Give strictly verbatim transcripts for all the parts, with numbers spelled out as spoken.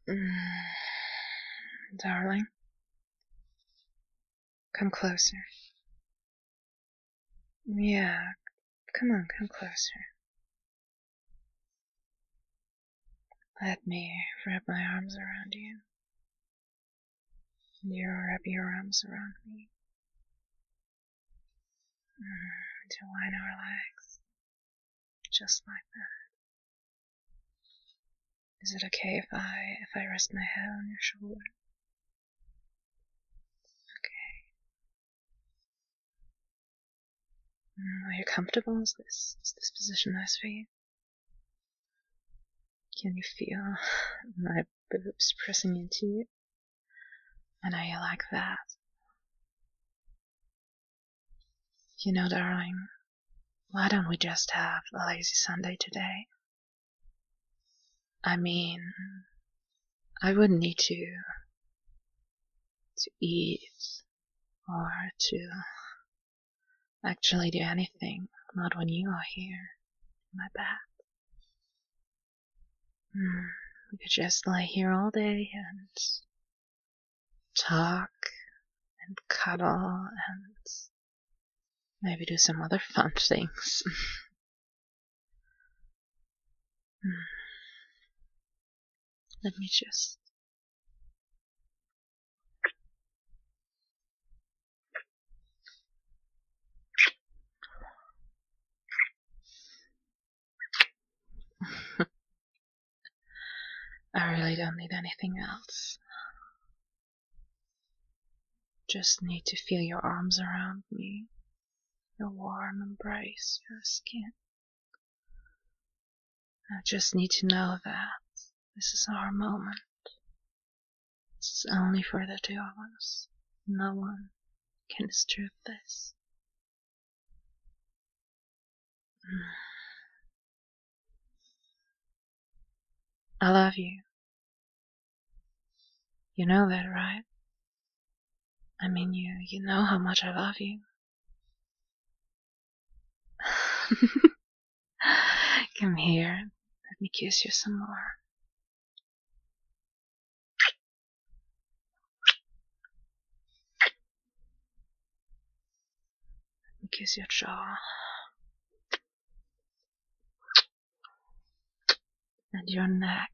Mm, darling, come closer. Yeah, come on, come closer. Let me wrap my arms around you. And you wrap your arms around me. Mm, to line our legs. Just like that. Is it okay if I if I rest my head on your shoulder? Okay. Mm, are you comfortable? Is this is this position nice for you? Can you feel my boobs pressing into you? I know you like that. You know, darling, why don't we just have a lazy Sunday today? I mean, I wouldn't need to to eat or to actually do anything, not when you are here in my bed. Mm, we could just lay here all day and talk and cuddle and maybe do some other fun things. Mm, let me just... I really don't need anything else. Just need to feel your arms around me, your warm embrace, your skin. I just need to know that this is our moment. This is only for the two of us. No one can disturb this. I love you. You know that, right? I mean, you, you know how much I love you. Come here. Let me kiss you some more. Let me kiss your jaw. And your neck.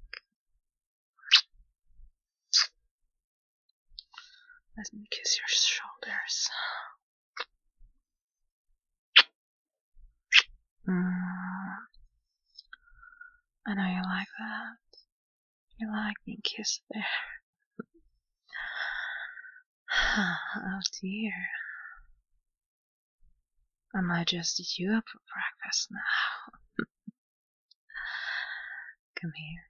Let me kiss your shoulders. Mm. I know you like that. You like being kissed there. Oh dear. I might just eat you up for breakfast now. Come here.